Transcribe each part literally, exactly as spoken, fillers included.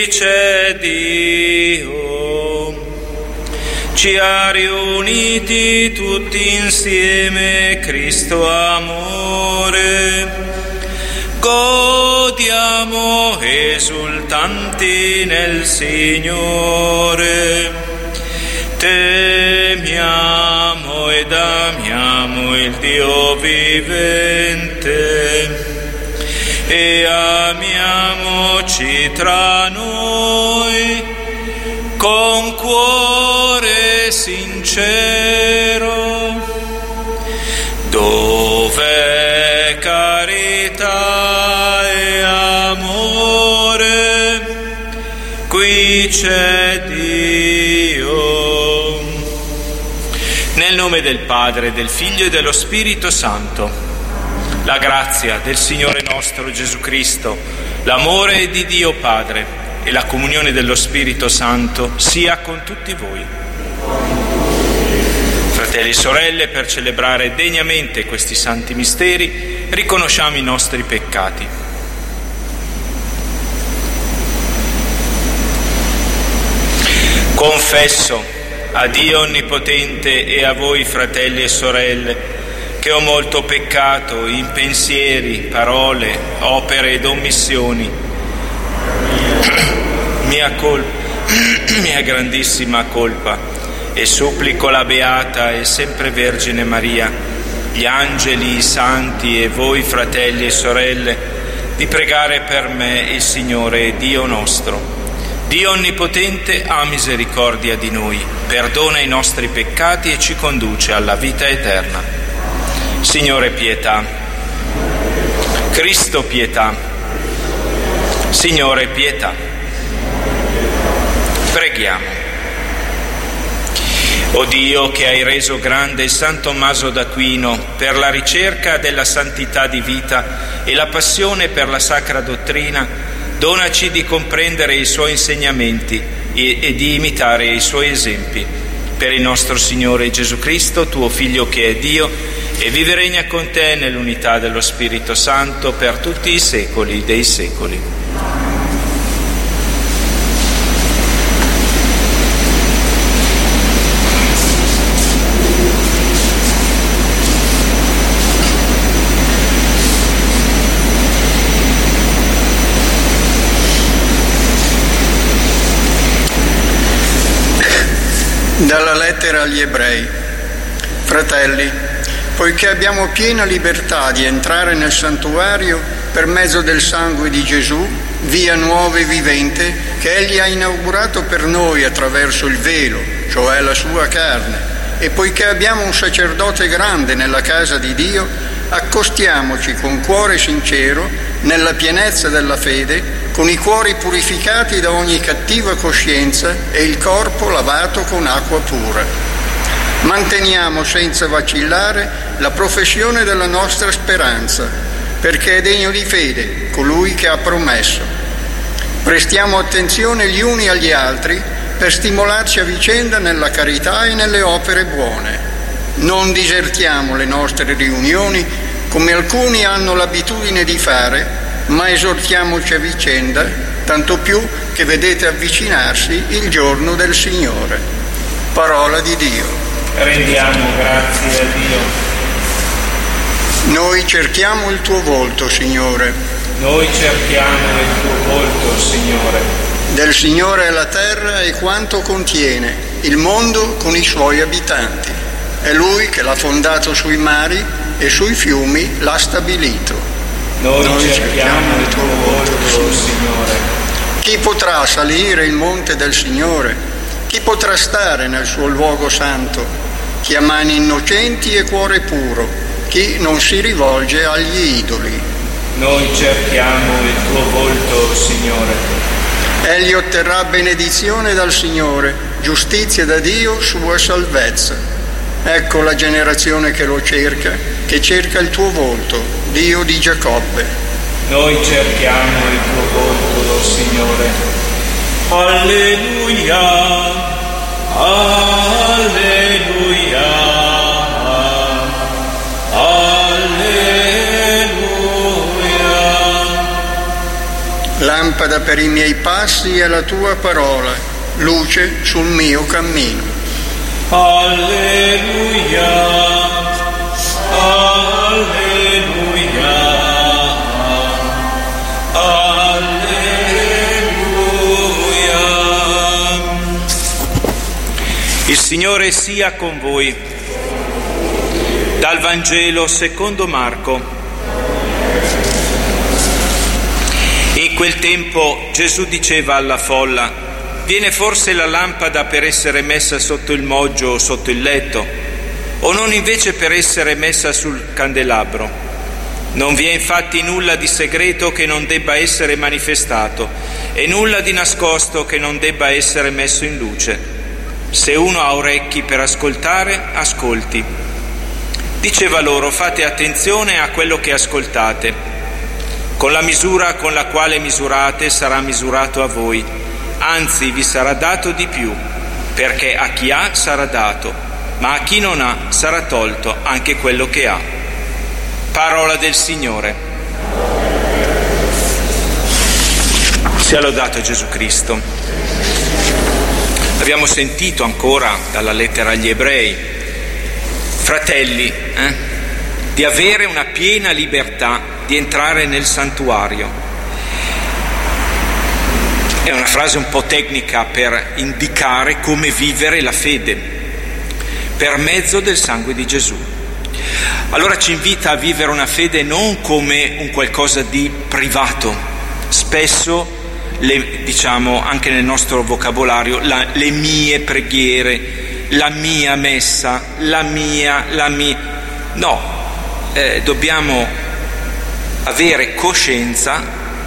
qui c'è Dio, ci ha riuniti tutti insieme Cristo amore, godiamo esultanti nel Signore, temiamo ed amiamo il Dio vivente e amiamoci tra noi con cuore sincero, dove carità e amore, qui c'è Dio. Nel nome del Padre, del Figlio e dello Spirito Santo, la grazia del Signore nostro Gesù Cristo, l'amore di Dio Padre e la comunione dello Spirito Santo sia con tutti voi. Fratelli e sorelle, per celebrare degnamente questi santi misteri, riconosciamo i nostri peccati. Confesso a Dio Onnipotente e a voi, fratelli e sorelle, che ho molto peccato in pensieri, parole, opere ed omissioni. Mia colpa, mia grandissima colpa, e supplico la Beata e sempre Vergine Maria, gli angeli, i santi e voi, fratelli e sorelle, di pregare per me il Signore Dio nostro. Dio Onnipotente ha misericordia di noi, perdona i nostri peccati e ci conduce alla vita eterna. Signore, pietà. Cristo, pietà. Signore, pietà. Preghiamo. O Dio, che hai reso grande San Tommaso d'Aquino per la ricerca della santità di vita e la passione per la sacra dottrina, donaci di comprendere i suoi insegnamenti e, e di imitare i suoi esempi. Per il nostro Signore Gesù Cristo, tuo Figlio che è Dio, e vive e regna con te nell'unità dello Spirito Santo per tutti i secoli dei secoli. Dalla lettera agli Ebrei. Fratelli, poiché abbiamo piena libertà di entrare nel santuario per mezzo del sangue di Gesù, via nuova e vivente, che Egli ha inaugurato per noi attraverso il velo, cioè la sua carne, e poiché abbiamo un sacerdote grande nella casa di Dio, accostiamoci con cuore sincero, nella pienezza della fede, con i cuori purificati da ogni cattiva coscienza e il corpo lavato con acqua pura. Manteniamo senza vacillare la professione della nostra speranza, perché è degno di fede colui che ha promesso. Prestiamo attenzione gli uni agli altri per stimolarci a vicenda nella carità e nelle opere buone. Non disertiamo le nostre riunioni come alcuni hanno l'abitudine di fare, ma esortiamoci a vicenda, tanto più che vedete avvicinarsi il giorno del Signore. Parola di Dio. Rendiamo grazie a Dio. Noi cerchiamo il tuo volto, Signore. Noi cerchiamo il tuo volto, Signore. Del Signore è la terra e quanto contiene, il mondo con i suoi abitanti. È Lui che l'ha fondato sui mari e sui fiumi l'ha stabilito. Noi, Noi cerchiamo il tuo volto, Signore. Chi potrà salire il monte del Signore? Chi potrà stare nel suo luogo santo? Chi ha mani innocenti e cuore puro? Chi non si rivolge agli idoli? Noi cerchiamo il tuo volto, Signore. Egli otterrà benedizione dal Signore, giustizia da Dio, sua salvezza. Ecco la generazione che lo cerca, che cerca il tuo volto, Dio di Giacobbe. Noi cerchiamo il tuo volto, Signore. Alleluia, alleluia, alleluia. Lampada per i miei passi è la tua parola, luce sul mio cammino. Alleluia, alleluia, alleluia. Il Signore sia con voi. Dal Vangelo secondo Marco. In quel tempo Gesù diceva alla folla: viene forse la lampada per essere messa sotto il moggio o sotto il letto, o non invece per essere messa sul candelabro? Non vi è infatti nulla di segreto che non debba essere manifestato, e nulla di nascosto che non debba essere messo in luce. Se uno ha orecchi per ascoltare, ascolti. Diceva loro: fate attenzione a quello che ascoltate. Con la misura con la quale misurate sarà misurato a voi, anzi vi sarà dato di più, perché a chi ha sarà dato, ma a chi non ha sarà tolto anche quello che ha. Parola del Signore. Sia lodato Gesù Cristo. Abbiamo sentito ancora dalla lettera agli Ebrei, fratelli, eh, di avere una piena libertà di entrare nel santuario. È una frase un po' tecnica per indicare come vivere la fede per mezzo del sangue di Gesù. Allora ci invita a vivere una fede non come un qualcosa di privato. Spesso, le, diciamo anche nel nostro vocabolario, la, le mie preghiere, la mia messa, la mia, la mia. No, eh, dobbiamo avere coscienza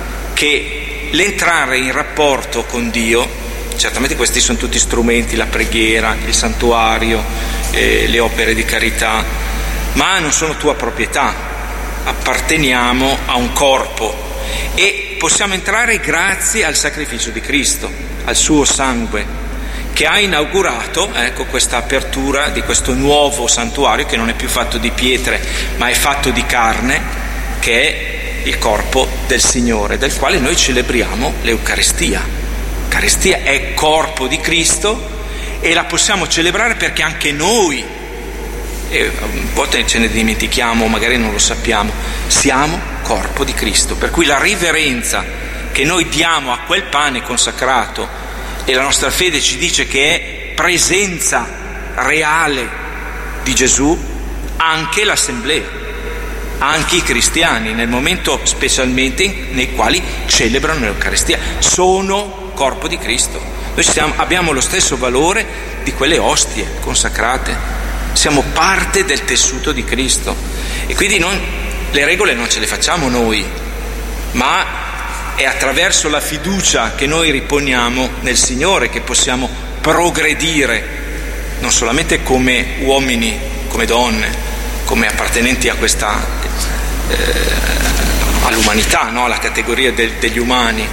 che l'entrare in rapporto con Dio, certamente questi sono tutti strumenti, la preghiera, il santuario, eh, le opere di carità, ma non sono tua proprietà, apparteniamo a un corpo e possiamo entrare grazie al sacrificio di Cristo, al suo sangue, che ha inaugurato, ecco, questa apertura di questo nuovo santuario che non è più fatto di pietre ma è fatto di carne, che è il corpo del Signore, del quale noi celebriamo l'Eucaristia. L'Eucaristia è corpo di Cristo e la possiamo celebrare perché anche noi, e a volte ce ne dimentichiamo, magari non lo sappiamo, siamo corpo di Cristo, per cui la riverenza che noi diamo a quel pane consacrato, e la nostra fede ci dice che è presenza reale di Gesù, anche l'assemblea, anche i cristiani, nel momento specialmente nei quali celebrano l'Eucaristia, sono corpo di Cristo. Noi siamo, abbiamo lo stesso valore di quelle ostie consacrate, siamo parte del tessuto di Cristo e quindi non, le regole non ce le facciamo noi, ma è attraverso la fiducia che noi riponiamo nel Signore che possiamo progredire, non solamente come uomini, come donne, come appartenenti a questa eh, all'umanità, no? Alla categoria del, degli umani.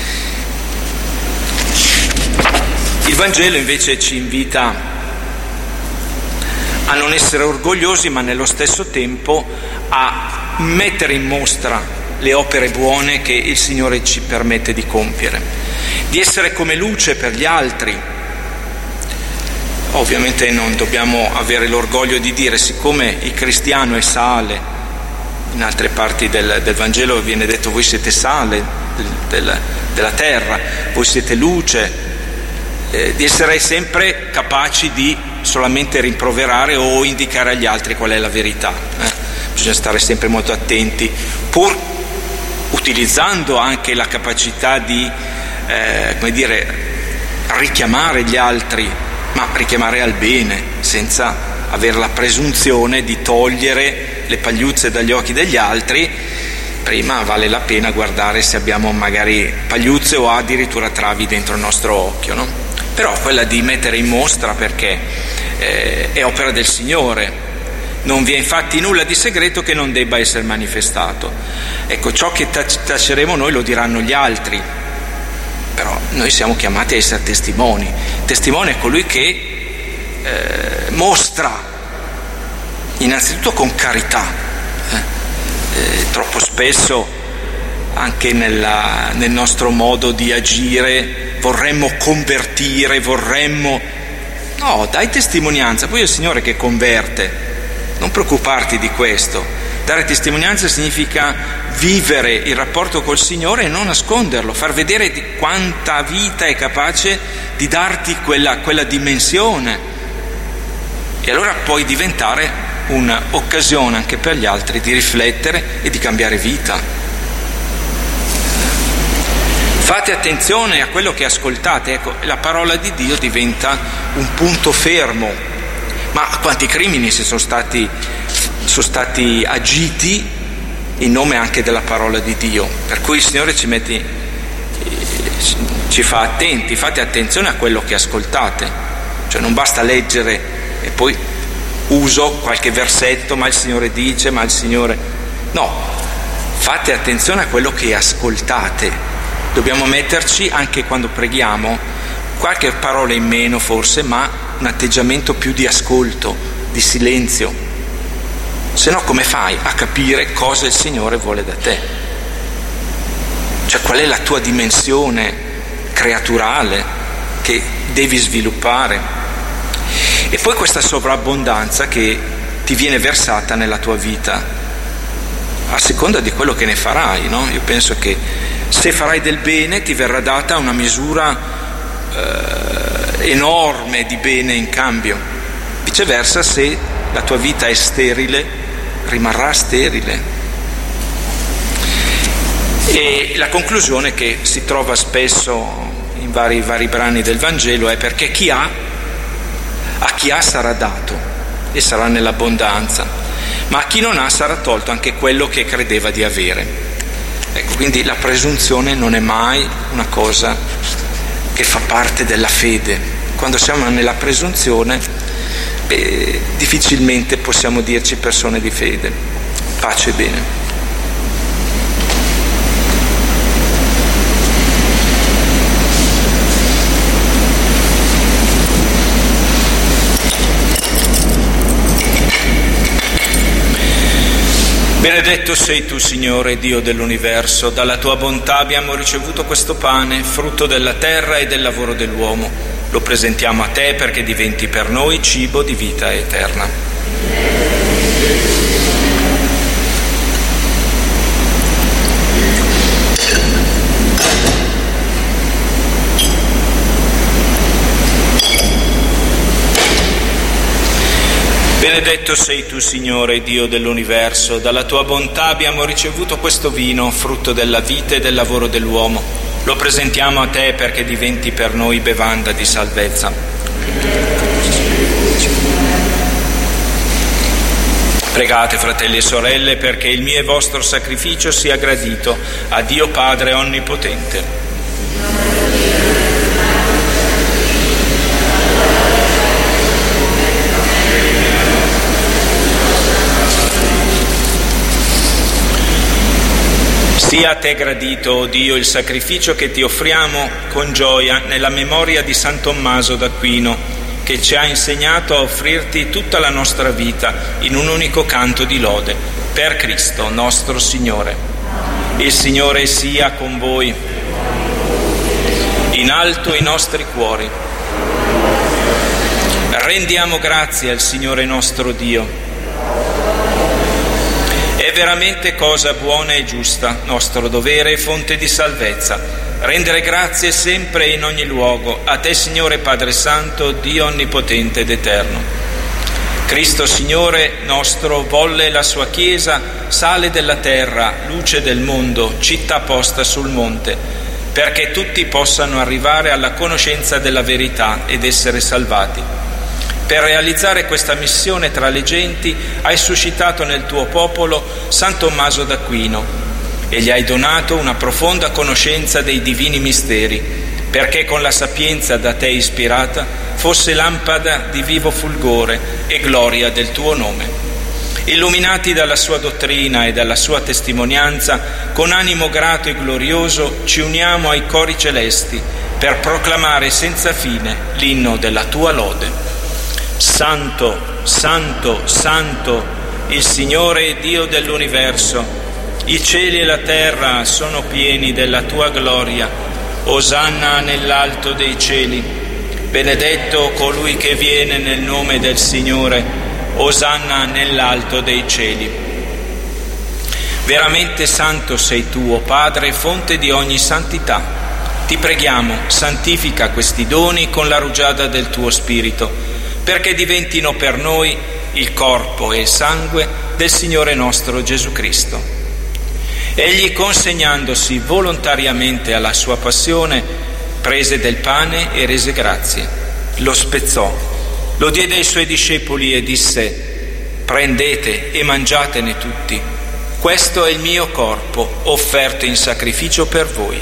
Il Vangelo invece ci invita a non essere orgogliosi, ma nello stesso tempo a mettere in mostra le opere buone che il Signore ci permette di compiere, di essere come luce per gli altri. Ovviamente non dobbiamo avere l'orgoglio di dire, siccome il cristiano è sale, in altre parti del, del Vangelo viene detto voi siete sale del, del, della terra, voi siete luce, eh, di essere sempre capaci di solamente rimproverare o indicare agli altri qual è la verità. Eh? Bisogna stare sempre molto attenti, pur utilizzando anche la capacità di, eh, come dire, richiamare gli altri, ma richiamare al bene, senza avere la presunzione di togliere le pagliuzze dagli occhi degli altri. Prima vale la pena guardare se abbiamo magari pagliuzze o addirittura travi dentro il nostro occhio, no? Però quella di mettere in mostra, perché eh, è opera del Signore. Non vi è infatti nulla di segreto che non debba essere manifestato. Ecco, ciò che taceremo noi lo diranno gli altri, però noi siamo chiamati a essere testimoni. Testimone è colui che eh, mostra innanzitutto con carità. Eh, eh, troppo spesso anche nella, nel nostro modo di agire, vorremmo convertire, vorremmo... No, dai testimonianza, poi è il Signore che converte, non preoccuparti di questo. Dare testimonianza significa vivere il rapporto col Signore e non nasconderlo, far vedere di quanta vita è capace di darti quella, quella dimensione, e allora puoi diventare un'occasione anche per gli altri di riflettere e di cambiare vita. Fate attenzione a quello che ascoltate, ecco, la parola di Dio diventa un punto fermo. Ma quanti crimini si sono stati, sono stati agiti in nome anche della parola di Dio, per cui il Signore ci mette, ci fa attenti, fate attenzione a quello che ascoltate, cioè non basta leggere e poi uso qualche versetto, ma il Signore dice, ma il Signore... No, fate attenzione a quello che ascoltate. Dobbiamo metterci, anche quando preghiamo, qualche parola in meno forse, ma un atteggiamento più di ascolto, di silenzio. Se no come fai a capire cosa il Signore vuole da te? Cioè qual è la tua dimensione creaturale che devi sviluppare? E poi questa sovrabbondanza che ti viene versata nella tua vita, a seconda di quello che ne farai, no? Io penso che se farai del bene ti verrà data una misura eh, enorme di bene in cambio. Viceversa, se la tua vita è sterile, rimarrà sterile. E la conclusione che si trova spesso in vari, vari brani del Vangelo è: perché chi ha, a chi ha sarà dato e sarà nell'abbondanza, ma a chi non ha sarà tolto anche quello che credeva di avere. Ecco, quindi la presunzione non è mai una cosa che fa parte della fede. Quando siamo nella presunzione, beh, difficilmente possiamo dirci persone di fede. Pace e bene. Benedetto sei tu, Signore, Dio dell'universo, dalla tua bontà abbiamo ricevuto questo pane, frutto della terra e del lavoro dell'uomo. Lo presentiamo a te perché diventi per noi cibo di vita eterna. Benedetto sei tu, Signore, Dio dell'universo, dalla tua bontà abbiamo ricevuto questo vino, frutto della vita e del lavoro dell'uomo. Lo presentiamo a te perché diventi per noi bevanda di salvezza. Pregate, fratelli e sorelle, perché il mio e vostro sacrificio sia gradito a Dio Padre Onnipotente. Sia a te gradito, o Dio, il sacrificio che ti offriamo con gioia nella memoria di San Tommaso d'Aquino, che ci ha insegnato a offrirti tutta la nostra vita in un unico canto di lode, per Cristo nostro Signore. Il Signore sia con voi. In alto i nostri cuori. Rendiamo grazie al Signore nostro Dio. È veramente cosa buona e giusta, nostro dovere e fonte di salvezza, rendere grazie sempre e in ogni luogo a te, Signore Padre Santo, Dio onnipotente ed eterno. Cristo Signore nostro volle la sua Chiesa, sale della terra, luce del mondo, città posta sul monte, perché tutti possano arrivare alla conoscenza della verità ed essere salvati. Per realizzare questa missione tra le genti hai suscitato nel tuo popolo San Tommaso d'Aquino e gli hai donato una profonda conoscenza dei divini misteri, perché con la sapienza da te ispirata fosse lampada di vivo fulgore e gloria del tuo nome. Illuminati dalla sua dottrina e dalla sua testimonianza, con animo grato e glorioso ci uniamo ai cori celesti per proclamare senza fine l'inno della tua lode. Santo, Santo, Santo, il Signore Dio dell'universo, I cieli e la terra sono pieni della tua gloria. Osanna nell'alto dei cieli. Benedetto colui che viene nel nome del Signore. Osanna nell'alto dei cieli. Veramente santo sei tu, o Padre, fonte di ogni santità. Ti preghiamo, santifica questi doni con la rugiada del tuo Spirito, perché diventino per noi il corpo e il sangue del Signore nostro Gesù Cristo. Egli, consegnandosi volontariamente alla sua passione, prese del pane e rese grazie, lo spezzò, lo diede ai suoi discepoli e disse: prendete e mangiatene tutti, questo è il mio corpo offerto in sacrificio per voi.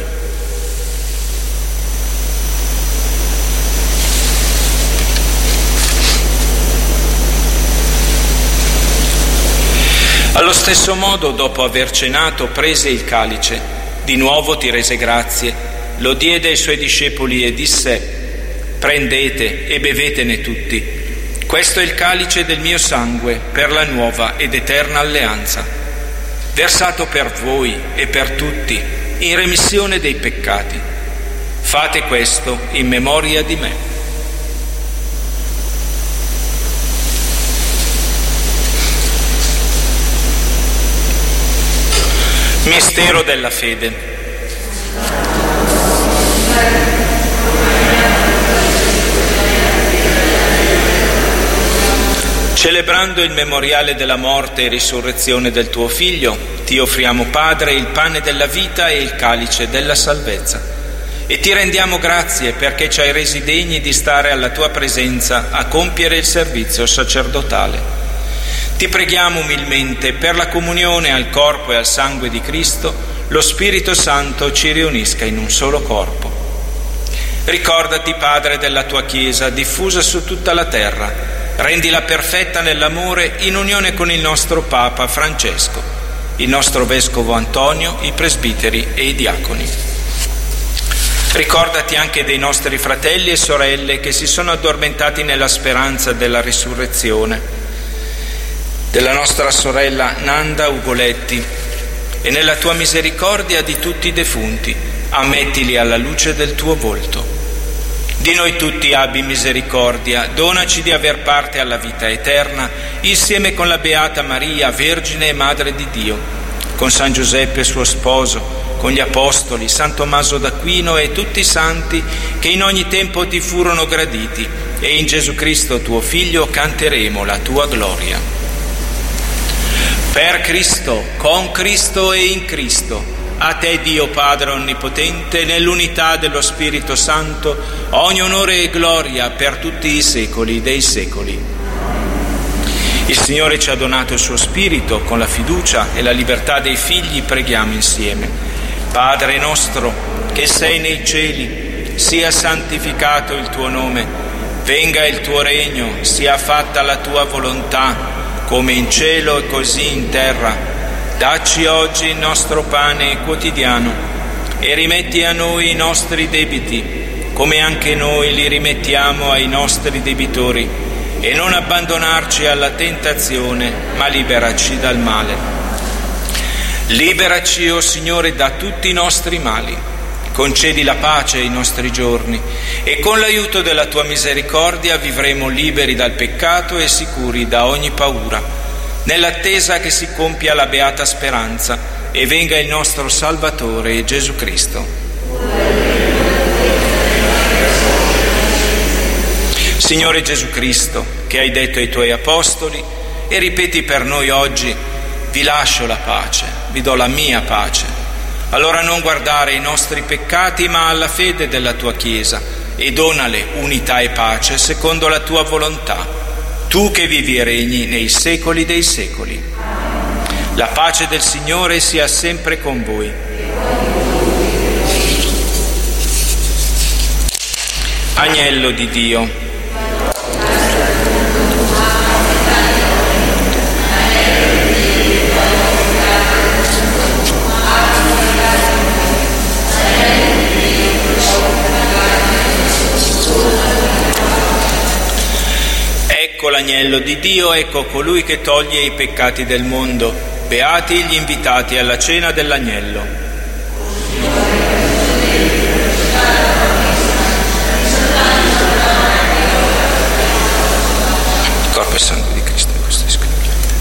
Allo stesso modo, dopo aver cenato, prese il calice, di nuovo ti rese grazie, lo diede ai suoi discepoli e disse: prendete e bevetene tutti, questo è il calice del mio sangue per la nuova ed eterna alleanza, versato per voi e per tutti in remissione dei peccati. Fate questo in memoria di me. Mistero della fede. Celebrando il memoriale della morte e risurrezione del tuo Figlio, ti offriamo, Padre, il pane della vita e il calice della salvezza. E ti rendiamo grazie perché ci hai resi degni di stare alla tua presenza a compiere il servizio sacerdotale. Ti preghiamo umilmente per la comunione al corpo e al sangue di Cristo, lo Spirito Santo ci riunisca in un solo corpo. Ricordati, Padre, della tua Chiesa diffusa su tutta la terra, rendila perfetta nell'amore in unione con il nostro Papa Francesco, il nostro Vescovo Antonio, i presbiteri e i diaconi. Ricordati anche dei nostri fratelli e sorelle che si sono addormentati nella speranza della risurrezione, della nostra sorella Nanda Ugoletti, e nella tua misericordia di tutti i defunti, ammettili alla luce del tuo volto. Di noi tutti abbi misericordia, donaci di aver parte alla vita eterna, insieme con la Beata Maria, Vergine e Madre di Dio, con San Giuseppe suo sposo, con gli Apostoli, San Tommaso d'Aquino e tutti i santi che in ogni tempo ti furono graditi, e in Gesù Cristo tuo Figlio canteremo la tua gloria. Per Cristo, con Cristo e in Cristo, a te Dio Padre Onnipotente, nell'unità dello Spirito Santo, ogni onore e gloria per tutti i secoli dei secoli. Il Signore ci ha donato il suo Spirito, con la fiducia e la libertà dei figli preghiamo insieme. Padre nostro, che sei nei cieli, sia santificato il tuo nome, venga il tuo regno, sia fatta la tua volontà, come in cielo e così in terra. Dacci oggi il nostro pane quotidiano e rimetti a noi i nostri debiti, come anche noi li rimettiamo ai nostri debitori, e non abbandonarci alla tentazione, ma liberaci dal male. Liberaci, o Signore, da tutti i nostri mali. Concedi la pace ai nostri giorni e con l'aiuto della tua misericordia vivremo liberi dal peccato e sicuri da ogni paura, nell'attesa che si compia la beata speranza e venga il nostro Salvatore Gesù Cristo. Signore Gesù Cristo, che hai detto ai tuoi apostoli e ripeti per noi oggi: vi lascio la pace, vi do la mia pace. Allora non guardare ai nostri peccati, ma alla fede della tua Chiesa, e donale unità e pace secondo la tua volontà, tu che vivi e regni nei secoli dei secoli. La pace del Signore sia sempre con voi. Agnello di Dio. Ecco l'agnello di Dio, ecco colui che toglie i peccati del mondo. Beati gli invitati alla cena dell'Agnello. Il corpo e sangue di Cristo è questo scritto.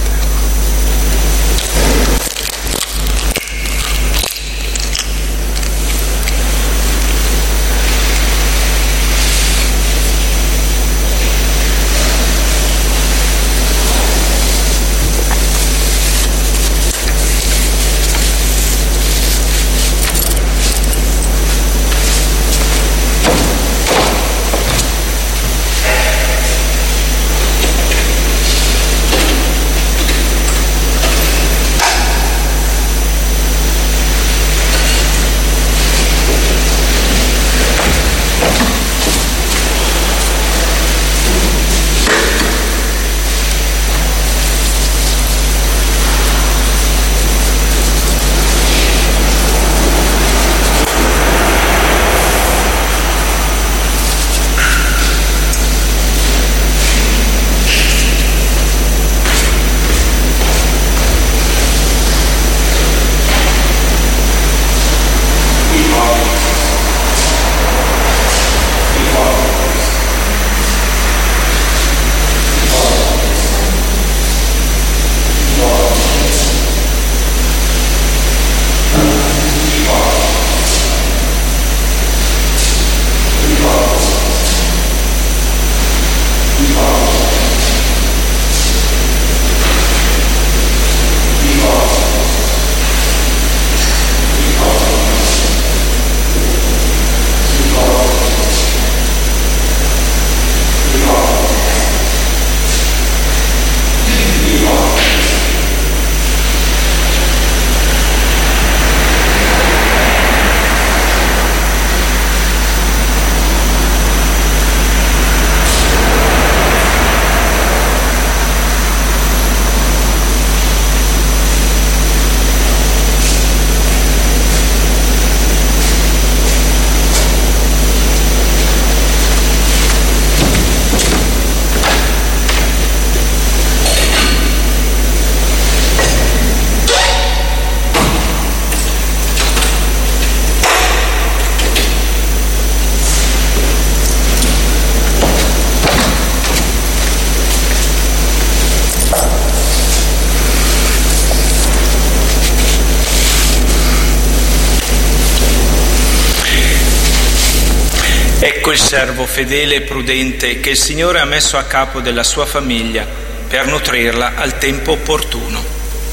Ecco il servo fedele e prudente che il Signore ha messo a capo della sua famiglia per nutrirla al tempo opportuno.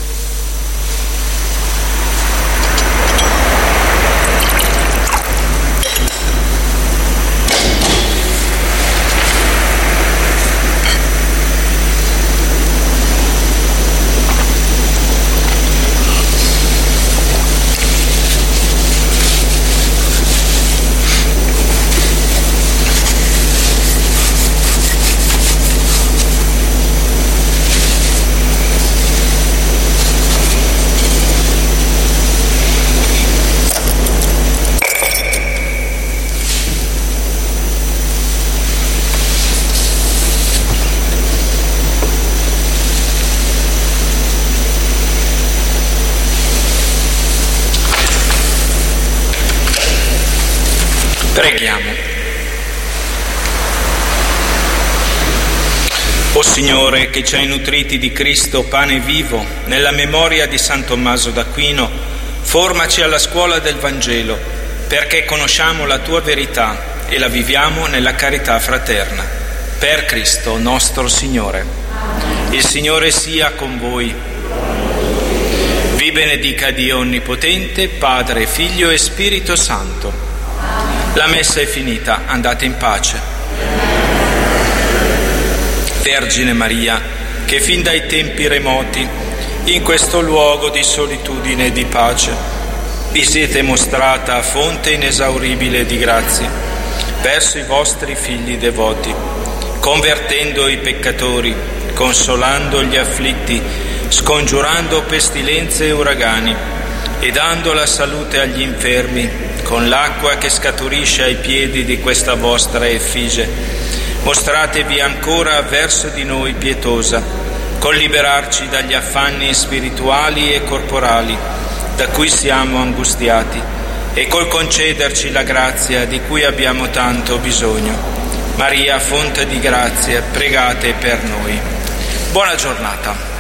Preghiamo. O Signore, che ci hai nutriti di Cristo, pane vivo, nella memoria di San Tommaso d'Aquino, formaci alla scuola del Vangelo, perché conosciamo la tua verità e la viviamo nella carità fraterna. Per Cristo nostro Signore. Il Signore sia con voi. Vi benedica Dio Onnipotente, Padre, Figlio e Spirito Santo. La messa è finita, andate in pace. Vergine Maria, che fin dai tempi remoti, in questo luogo di solitudine e di pace, vi siete mostrata fonte inesauribile di grazie verso i vostri figli devoti, convertendo i peccatori, consolando gli afflitti, scongiurando pestilenze e uragani e dando la salute agli infermi, con l'acqua che scaturisce ai piedi di questa vostra effigie. Mostratevi ancora verso di noi pietosa, col liberarci dagli affanni spirituali e corporali da cui siamo angustiati e col concederci la grazia di cui abbiamo tanto bisogno. Maria, fonte di grazia, pregate per noi. Buona giornata.